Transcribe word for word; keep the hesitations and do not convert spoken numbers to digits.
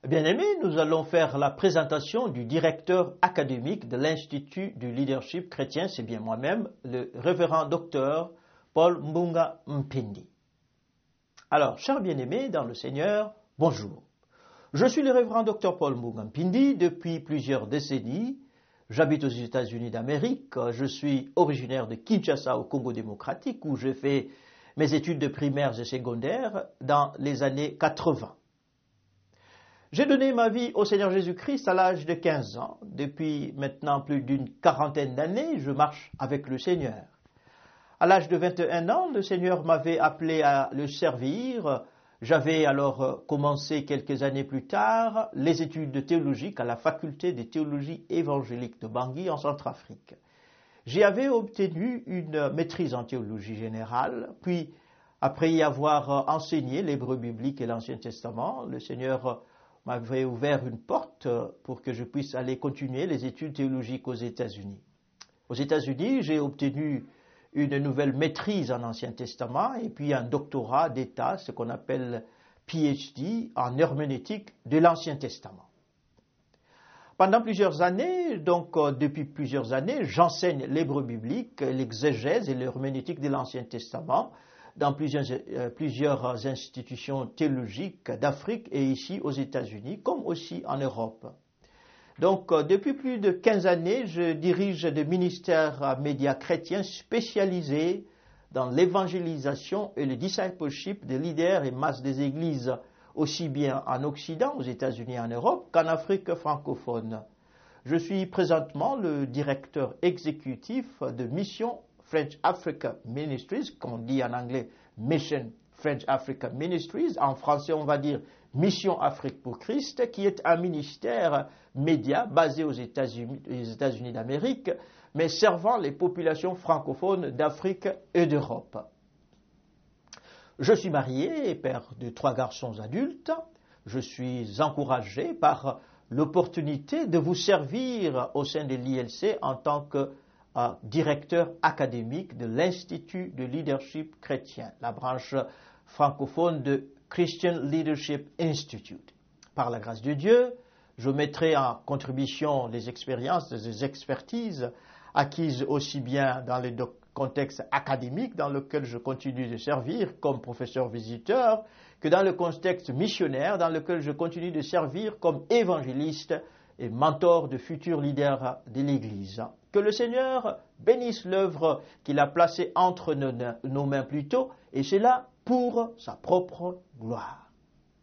Bien-aimés, nous allons faire la présentation du directeur académique de l'Institut du leadership chrétien, c'est bien moi-même, le révérend docteur Paul Mbunga Mpindi. Alors, chers bien-aimés dans le Seigneur, bonjour. Je suis le révérend docteur Paul Mbunga Mpindi depuis plusieurs décennies. J'habite aux États-Unis d'Amérique. Je suis originaire de Kinshasa au Congo démocratique où j'ai fait mes études de primaires et secondaires dans les années quatre-vingts. J'ai donné ma vie au Seigneur Jésus-Christ à l'âge de quinze ans. Depuis maintenant plus d'une quarantaine d'années, je marche avec le Seigneur. À l'âge de vingt et un ans, le Seigneur m'avait appelé à le servir. J'avais alors commencé quelques années plus tard les études théologiques à la faculté de théologie évangélique de Bangui en Centrafrique. J'y avais obtenu une maîtrise en théologie générale, puis après y avoir enseigné l'hébreu biblique et l'Ancien Testament, le Seigneur m'avait ouvert une porte pour que je puisse aller continuer les études théologiques aux États-Unis. Aux États-Unis, j'ai obtenu une nouvelle maîtrise en Ancien Testament et puis un doctorat d'État, ce qu'on appelle P H D, en herméneutique de l'Ancien Testament. Pendant plusieurs années, donc euh, depuis plusieurs années, j'enseigne l'hébreu biblique, l'exégèse et l'herméneutique de l'Ancien Testament dans plusieurs, euh, plusieurs institutions théologiques d'Afrique et ici aux États-Unis, comme aussi en Europe. Donc, euh, depuis plus de quinze années, je dirige des ministères euh, médias chrétiens spécialisés dans l'évangélisation et le discipleship des leaders et masses des églises, aussi bien en Occident, aux États-Unis et en Europe, qu'en Afrique francophone. Je suis présentement le directeur exécutif de Mission French Africa Ministries, qu'on dit en anglais Mission French Africa Ministries, en français on va dire Mission Afrique pour Christ, qui est un ministère média basé aux États-Unis, aux États-Unis d'Amérique, mais servant les populations francophones d'Afrique et d'Europe. Je suis marié et père de trois garçons adultes. Je suis encouragé par l'opportunité de vous servir au sein de l'I L C en tant que euh, directeur académique de l'Institut de leadership chrétien, la branche francophone de Christian Leadership Institute. Par la grâce de Dieu, je mettrai en contribution les expériences, les expertises acquises aussi bien dans les contexte académique dans lequel je continue de servir comme professeur visiteur, que dans le contexte missionnaire dans lequel je continue de servir comme évangéliste et mentor de futurs leaders de l'Église. Que le Seigneur bénisse l'œuvre qu'il a placée entre nos, nos mains plus tôt, et cela pour sa propre gloire.